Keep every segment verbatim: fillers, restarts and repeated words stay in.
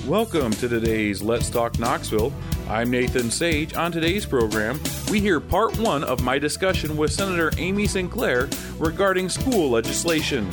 Welcome to today's Let's Talk Knoxville. I'm Nathan Sage. On today's program, we hear part one of my discussion with Senator Amy Sinclair regarding school legislation.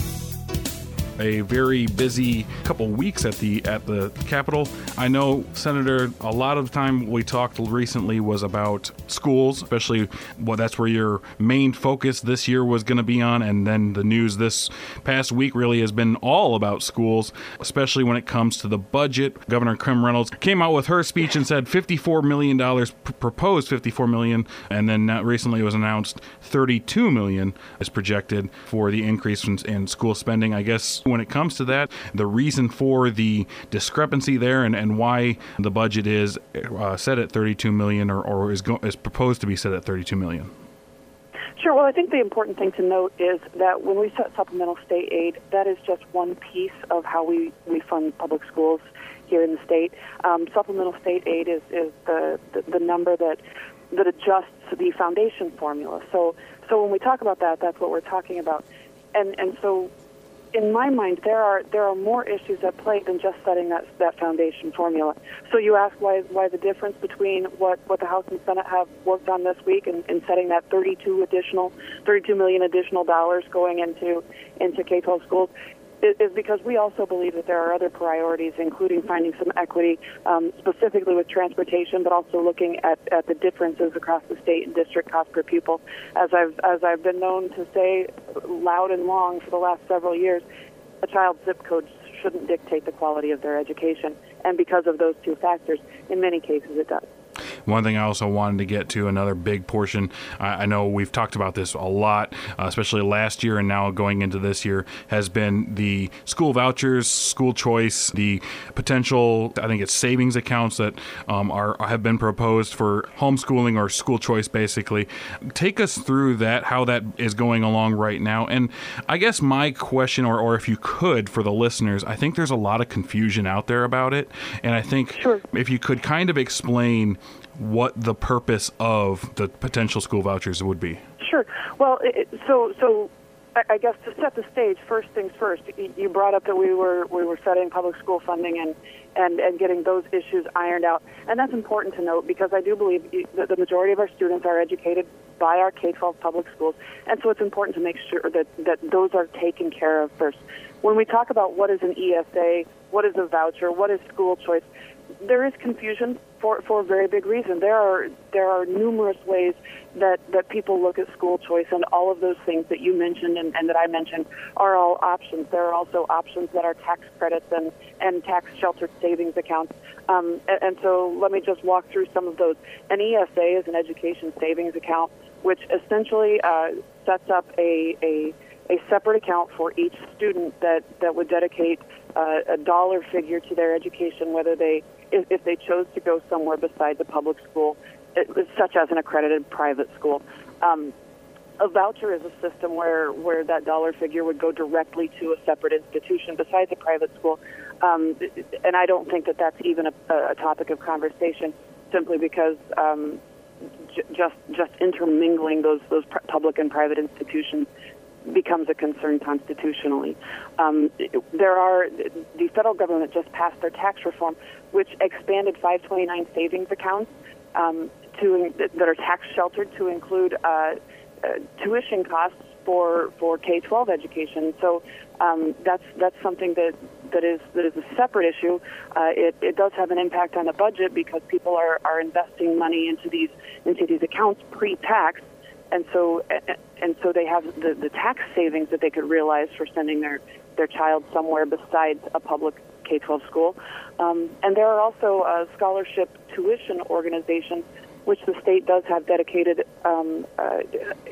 A very busy couple weeks at the at the Capitol. I know, Senator, a lot of the time we talked recently was about schools, especially well, that's where your main focus this year was going to be on, and then the news this past week really has been all about schools, especially when it comes to the budget. Governor Kim Reynolds came out with her speech and said fifty-four million dollars, p- proposed fifty-four million dollars, and then recently it was announced thirty-two million dollars is projected for the increase in, in school spending. I guess when it comes to that, the reason for the discrepancy there and, and why the budget is uh, set at thirty-two million dollars or, or is, go, is proposed to be set at thirty-two million dollars. Sure. Well, I think the important thing to note is that when we set supplemental state aid, that is just one piece of how we, we fund public schools here in the state. Um, supplemental state aid is, is the, the, the number that that adjusts the foundation formula. So so when we talk about that, that's what we're talking about. And and so in my mind, there are there are more issues at play than just setting that that foundation formula. So you ask why why the difference between what, what the House and Senate have worked on this week and, and setting that thirty-two additional thirty-two million additional dollars going into into K twelve schools is, is because we also believe that there are other priorities, including finding some equity, um, specifically with transportation, but also looking at, at the differences across the state and district cost per pupil. As I've as I've been known to say loud and long for the last several years, a child's zip code shouldn't dictate the quality of their education. And because of those two factors, in many cases it does. One thing I also wanted to get to, another big portion, I, I know we've talked about this a lot, uh, especially last year and now going into this year, has been the school vouchers, school choice, the potential, I think it's savings accounts that um, are have been proposed for homeschooling or school choice, basically. Take us through that, how that is going along right now. And I guess my question, or, or if you could, for the listeners, I think there's a lot of confusion out there about it. And I think Sure. if you could kind of explain what the purpose of the potential school vouchers would be. Sure. Well, it, so so I guess to set the stage, first things first, you brought up that we were we were setting public school funding and, and, and getting those issues ironed out. And that's important to note because I do believe that the majority of our students are educated by our K twelve public schools. And so it's important to make sure that, that those are taken care of first. When we talk about what is an E S A, what is a voucher, what is school choice, there is confusion for, for a very big reason. There are there are numerous ways that, that people look at school choice, and all of those things that you mentioned and, and that I mentioned are all options. There are also options that are tax credits and, and tax-sheltered savings accounts. Um, and, and so let me just walk through some of those. An E S A is an education savings account, which essentially uh, sets up a, a a separate account for each student that, that would dedicate uh, a dollar figure to their education, whether they if, if they chose to go somewhere besides a public school, such as an accredited private school. Um, a voucher is a system where, where that dollar figure would go directly to a separate institution besides a private school. Um, and I don't think that that's even a, a topic of conversation, simply because um, j- just just intermingling those those public and private institutions becomes a concern constitutionally. Um, there are the federal government just passed their tax reform, which expanded five twenty-nine savings accounts um, to that are tax sheltered to include uh, uh, tuition costs for for K twelve education. So um, that's that's something that that is that is a separate issue. Uh, it it does have an impact on the budget because people are, are investing money into these into these accounts pre-tax. And so, and so they have the, the tax savings that they could realize for sending their, their child somewhere besides a public K twelve school. Um, and there are also uh, scholarship tuition organizations, which the state does have dedicated um, uh,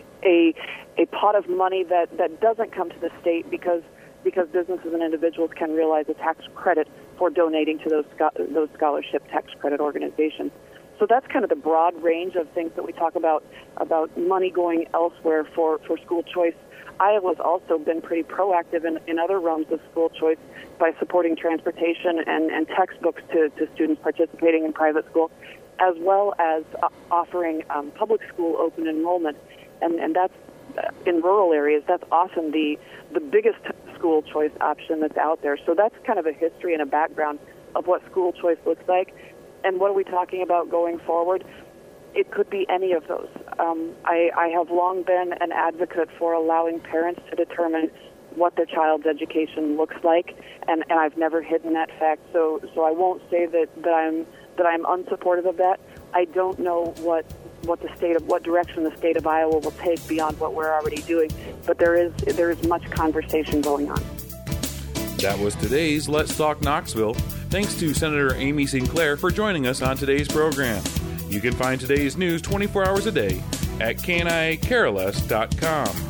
a a pot of money that, that doesn't come to the state because because businesses and individuals can realize a tax credit for donating to those those scholarship tax credit organizations. So that's kind of the broad range of things that we talk about, about money going elsewhere for, for school choice. Iowa's also been pretty proactive in, in other realms of school choice by supporting transportation and, and textbooks to, to students participating in private school, as well as uh, offering um, public school open enrollment. And, and that's, uh, in rural areas, that's often the, the biggest school choice option that's out there. So that's kind of a history and a background of what school choice looks like, and what are we talking about going forward. It could be any of those. Um, I, I have long been an advocate for allowing parents to determine what their child's education looks like, and, and I've never hidden that fact. So so I won't say that, that I'm that I'm unsupportive of that. I don't know what what the state of what direction the state of Iowa will take beyond what we're already doing, but there is there is much conversation going on. That was today's Let's Talk Knoxville. Thanks to Senator Amy Sinclair for joining us on today's program. You can find today's news twenty-four hours a day at can I care less dot com.